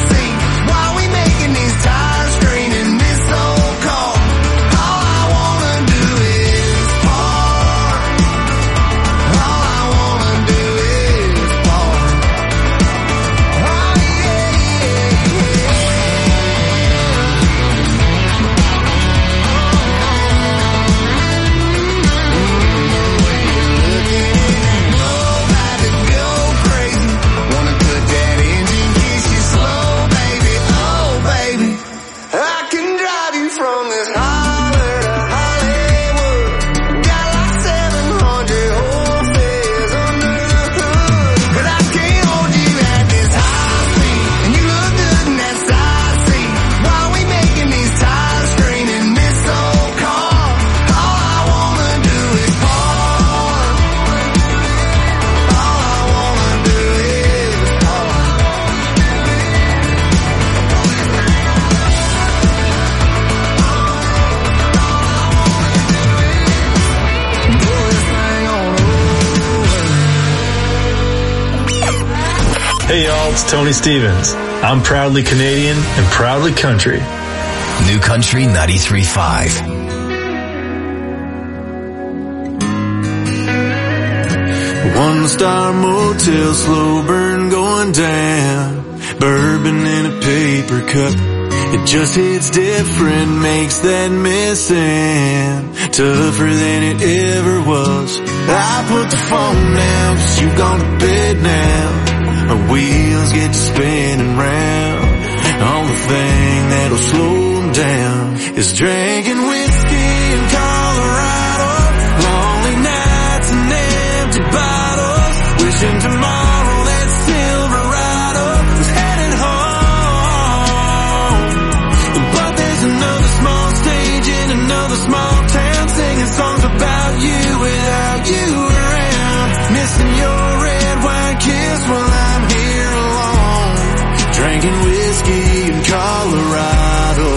Hey y'all, it's Tony Stevens. I'm proudly Canadian and proudly country. New Country ninety-three point five. One star motel, slow burn going down. Bourbon in a paper cup. It just hits different, makes that missing tougher than it ever was. I put the phone down, cause you gone to bed now. My wheels get to spinning round. Only thing that'll slow them down is drinking whiskey in Colorado. Lonely nights and empty bottles. Wishing tomorrow that Silverado was headed home. But there's another small stage in another small town, singing songs about you without you around. Missing your red wine kiss while I'm here alone, drinking whiskey in Colorado.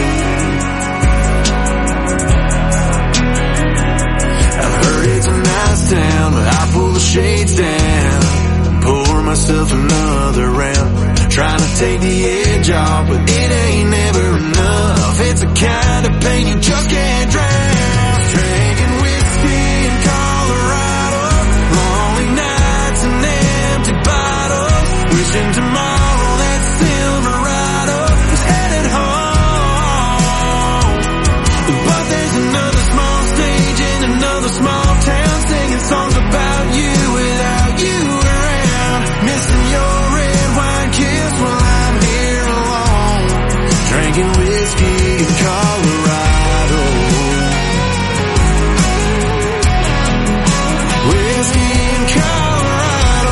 I've heard it's a nice town, but I pull the shades down, pour myself another round, trying to take the edge off, but it ain't never enough. It's the kind of pain you just can't drown. Drinking whiskey in Colorado, lonely nights and empty bottles, wishing tomorrow that Silverado was headed home. But there's another small stage in another small town, singing songs about you without you around. Missing your red wine kiss while I'm here alone, drinking whiskey in Colorado. Whiskey in Colorado.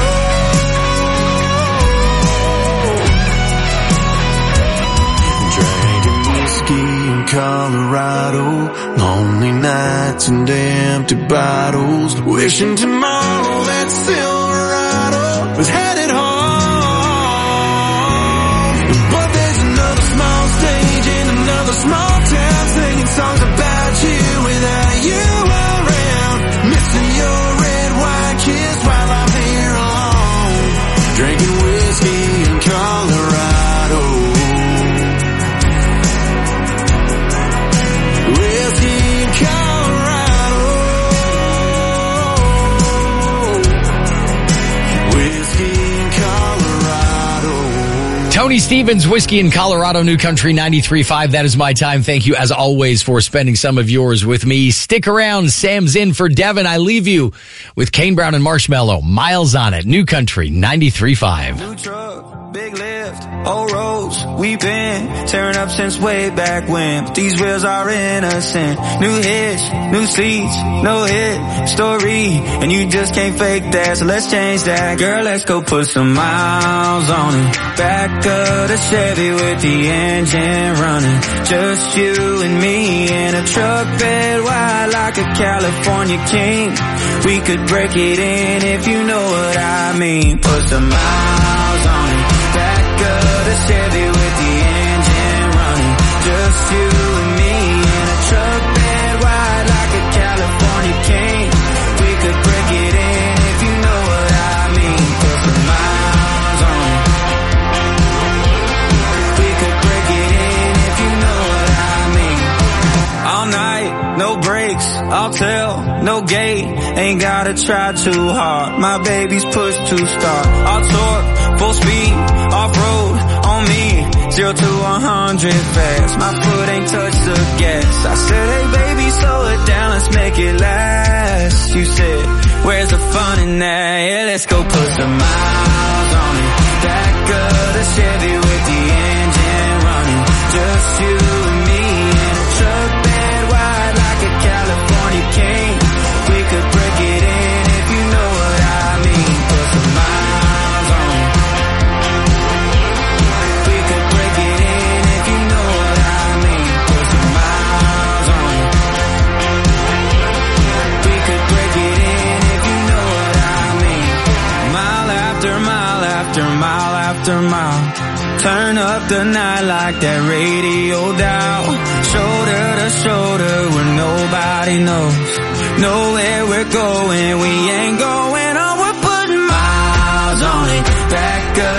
Drinking whiskey in Colorado. Lonely nights and empty bottles, wishing tomorrow that Silverado was headed home. But there's another small stage in another small town, singing songs about you without you around. Missing your red wine kiss while I'm here alone, drinking whiskey in Colorado. Whiskey in Colorado. Whiskey in Colorado. Tony Stevens, Whiskey in Colorado, New Country ninety-three point five. That is my time. Thank you, as always, for spending some of yours with me. Stick around. Sam's in for Devin. I leave you with Kane Brown and Marshmello. Miles on it. New Country ninety-three point five. New truck, big lift, old roads, we've been tearing up since way back when. But these wheels are innocent. New hitch, new seats, no hit story, and you just can't fake that, so let's change that. Girl, let's go put some miles on it. Back of the Chevy with the engine running. Just you and me in a truck bed wide like a California king. We could break it in if you know what I mean. Put some miles on it. Back of the Chevy with the engine running. Just you and me in a truck bed wide like a California king. We could break it in if you know what I mean. Put some miles on it. We could break it in if you know what I mean. All night, no brakes, I'll tell, no gate. Ain't gotta try too hard, my baby's push to start. I'll torque, full speed, off-road, on me, zero to one hundred fast. My foot ain't touched the gas. I said, hey baby, slow it down, let's make it last. You said, where's the fun in that? Yeah, let's go put some miles on it. Back of the Chevy with the engine running. Just you and me in a truck bed wide like a California king. We could break it in if you know what I mean. Put some miles on it. We could break it in if you know what I mean. Put some miles on it. We could break it in if you know what I mean. Mile after mile after mile after mile. Turn up the night like that radio dial. Shoulder to shoulder where nobody knows. Know where we're going, we ain't going on. We're putting miles on it. Back up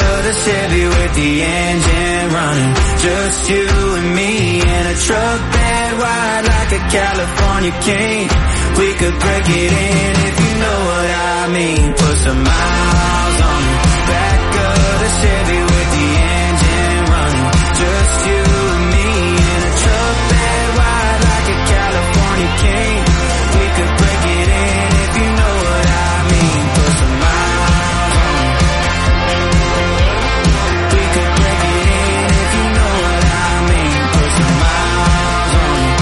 Chevy with the engine running. Just you and me in a truck bed wide like a California king. We could break it in if you know what I mean. Put some miles on the back of the Chevy with the engine running. Just you and me in a truck bed wide like a California king. We could break it in if you know what I mean. Put some miles on it. We could break it in if you know what I mean. Put some miles on it.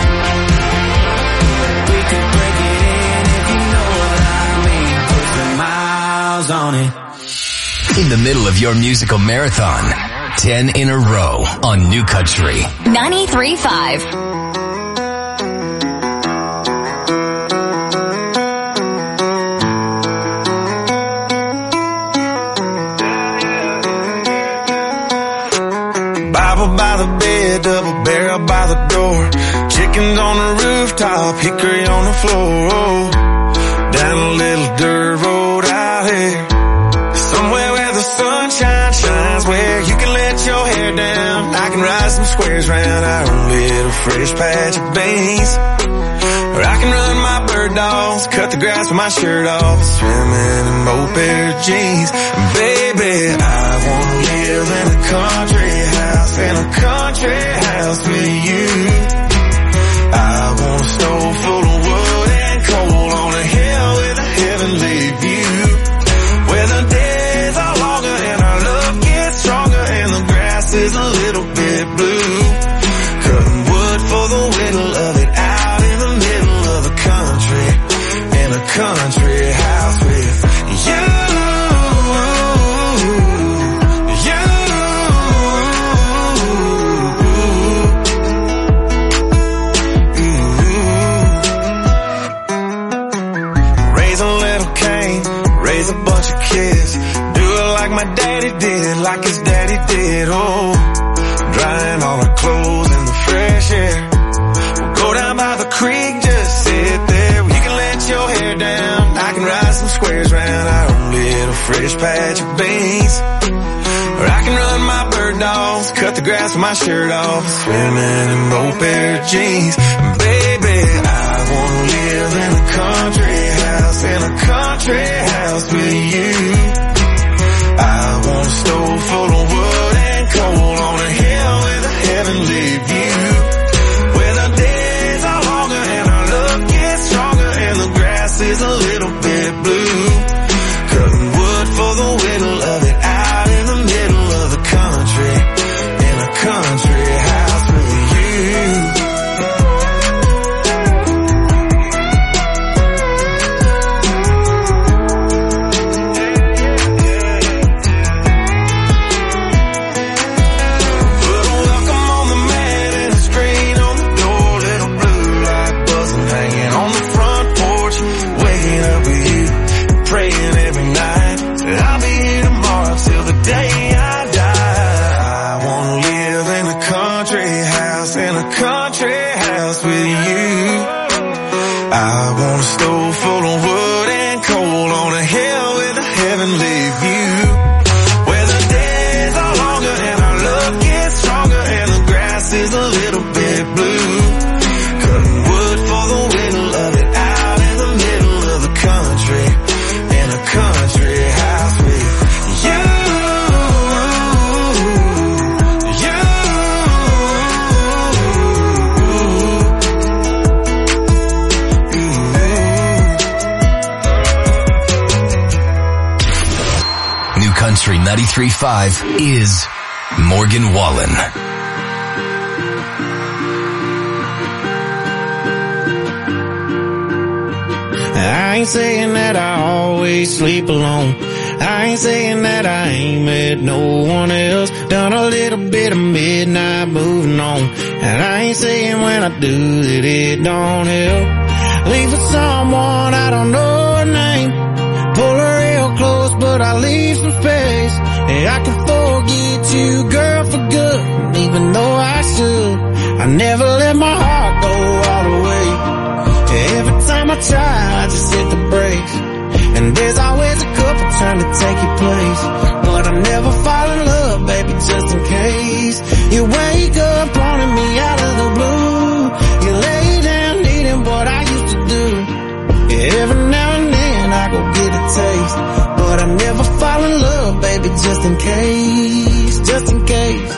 We could break it in if you know what I mean. Put some miles on it. In the middle of your musical marathon, ten in a row on New Country ninety-three point five. Bible by the bed, double barrel by the door. Chickens on the rooftop, hickory on the floor. Down a little dirt road out here, somewhere where the sunshine shines, where you can let your hair down. I can ride some squares round our own little fresh patch of beans. Or I can run my bird dogs, cut the grass with my shirt off, swimming in both pair of jeans. Baby, I wanna live in a country house, in a country house with you. I want a stove full of wood and coal on a hill with a heavenly view, where the days are longer and our love gets stronger and the grass is a little bit blue. Cutting wood for the whittle of it out in the middle of the country, in a country house with you. A bunch of kids, do it like my daddy did, like his daddy did. Oh, drying all our clothes in the fresh air. We'll go down by the creek, just sit there. You can let your hair down, I can ride some squares round our own little fresh patch of beans. Or I can run my bird dogs, cut the grass with my shirt off, swimming in both pair of jeans. Baby, I wanna live in a country house, in a country house with you. I want a stove full of wood and coal on a hill with a heavenly view, where the days are longer and our love gets stronger and the grass is a little bit blue. Cutting wood for the whittle of it out in the middle of the country, in a country house with you. ninety-three point five is Morgan Wallen. I ain't saying that I always sleep alone. I ain't saying that I ain't met no one else. Done a little bit of midnight moving on. And I ain't saying when I do that it don't help. Leave for someone I don't know her name. Pull her real close, but I leave some space. And I can forget you, girl, for good. Even though I should, I never let my heart go all the way. Every time I try, I just hit the brakes. And there's always a couple trying to take your place. But I never fall in love, baby, just in case. You wake up wanting me out of the blue. You lay down needing what I used to do. Yeah, every now and then I go get a taste, but I never fall in love, baby, just in case, just in case.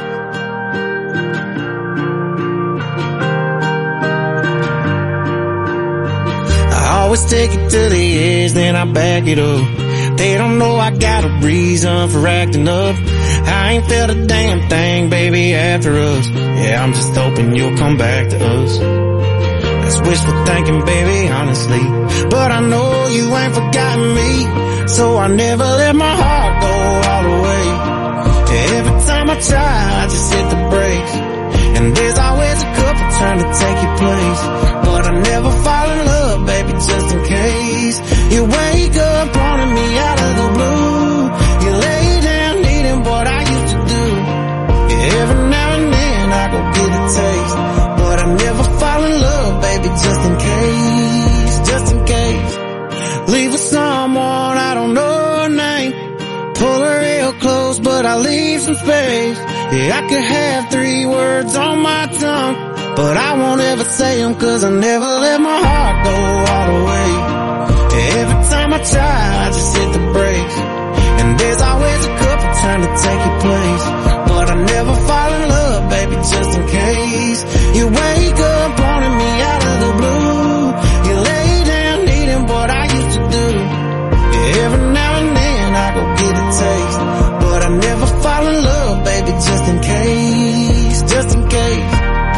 I always take it to the edge, then I back it up. They don't know I got a reason for acting up. I ain't felt a damn thing, baby, after us. Yeah, I'm just hoping you'll come back to us. That's wishful thinking, baby, honestly, but I know you ain't forgotten me, so I never let my heart go all the way. Every time I try, I just hit the brakes, and there's always a couple trying to take your place, but I never fall in love, baby, just in case. You wake up wanting me out of the blue. You lay down needing what I used to do. Yeah, every now and then I go get a taste, but I never fall in love, baby, just in case, just in case. Leave with someone, I don't know her name. Pull her real close, but I leave some space. Yeah, I could have three words on my tongue, but I won't ever say them, cause I never let my heart go all the way. Every time I try, I just hit the brakes, and there's always a couple trying to take your place, but I never fall in love, baby, just in case. You wake up wanting me out of the blue. You lay down needing what I used to do. Every now and then I go get a taste, but I never fall in love, baby, just in case, just in case.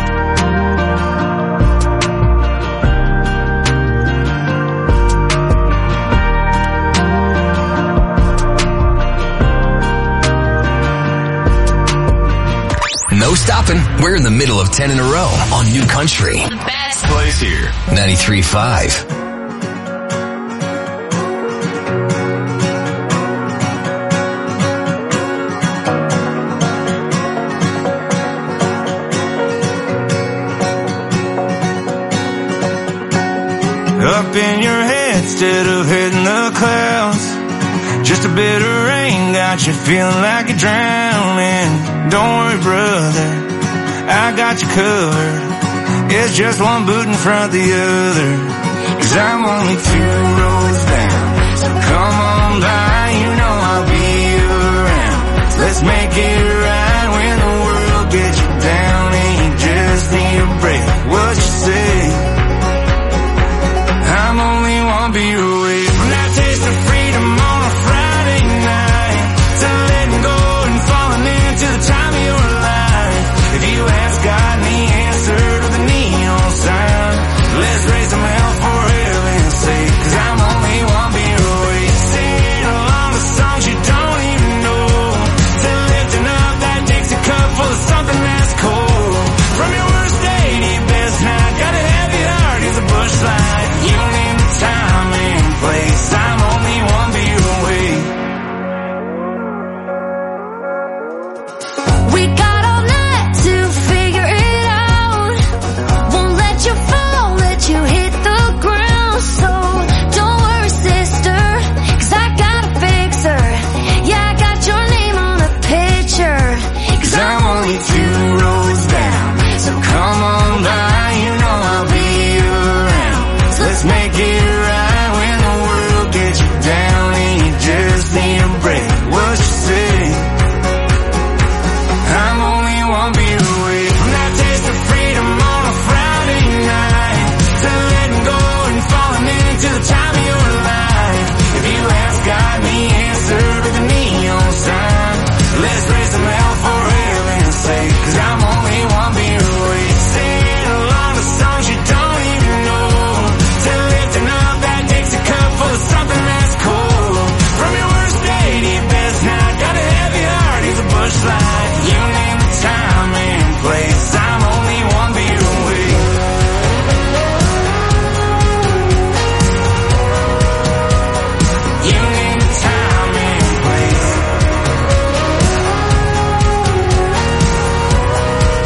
No stopping. We're in the middle of ten in a row on New Country. The best place here. ninety-three point five. Up in your head instead of hitting the clouds. Just a bit of rain got you feeling like you're drowning. Don't worry, brother, I got you covered. It's just one boot in front of the other. Cause I'm only two roads down, so come on by, you know I'll be around. So let's make it right when the world gets you down and you just need a break. What you say? I'm only one beer away from that taste of freedom on a Friday night, to letting go and falling into the time of your life. If you ask God and He answered with a neon sign, let's raise some hell for heaven's sake. Cause I'm only one beer away, singing along the songs you don't even know, to lifting up that Dixie cup full of something that's cold. From your worst day to your best night, got a heavy heart, here's a bush light. You name the time and place, I'm only one beer away. We got all night to figure it out. Won't let you fall, let you hit the ground. So don't worry, sister, cause I got a fixer. Yeah, I got your name on a picture. Cause I'm only two roads down, so come on by, you know I'll be around. So let's make it right when the world gets you down and you just need a break. What you say? I'm only one beer away from that taste of freedom on a Friday night, to letting go and falling into the time of your life. If you ask God and He answered with a neon sign, let's raise some hell for heaven's sake. Cause I'm only one beer away, singing along the songs you don't even know, to lifting up that Dixie cup full of something that's cold. From your worst day to your best night, got a heavy heart, here's a bush light. You name the time and place, I'm only one beer away. You name the time and place.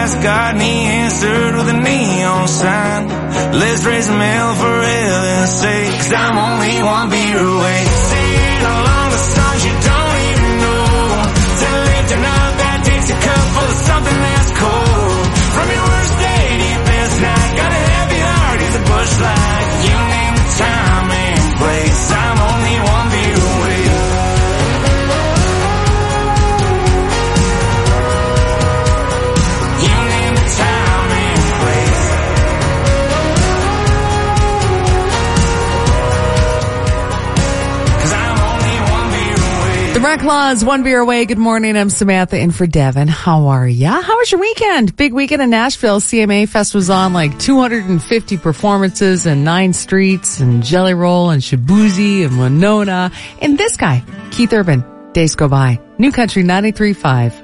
mascot and he answered with a neon sign. Let's raise them hell for heaven's sake, 'cause I'm only one beer away. Singing along the songs you don't even know, to lifting up that Dixie cup full of something that's cold. From your worst day to your best night, got a heavy heart, he's a bush light. You name the time and place, I'm only one beer away. You name the time and place. The Reclaws, one beer away. Good morning. I'm Samantha in for Devin. How are ya? How was your weekend? Big weekend in Nashville. C M A Fest was on, like two hundred fifty performances and nine streets and Jelly Roll and Shabuzi and Winona. And this guy, Keith Urban. Days go by. New Country ninety-three point five.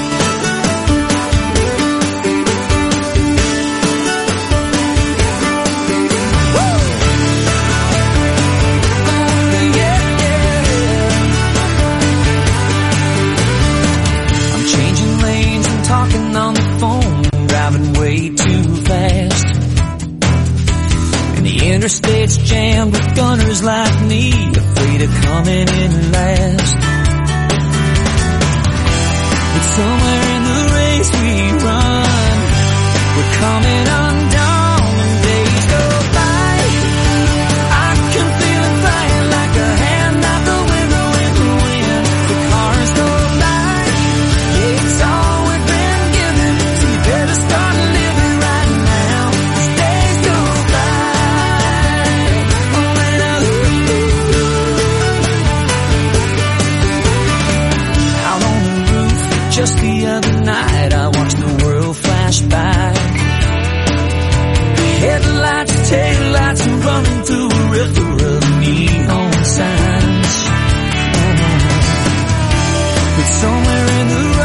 Interstate's jammed with gunners like me, afraid of coming in last. But somewhere in the race we run, we're coming undone and days go by. I can feel it flying like a hand out the window in the wind. The cars go by, yeah, it's all we've been given, so you better start living right now, 'cause days go by. Just the other night, I watched the world flash by. Headlights, taillights, and running through a river of neon signs. But somewhere in the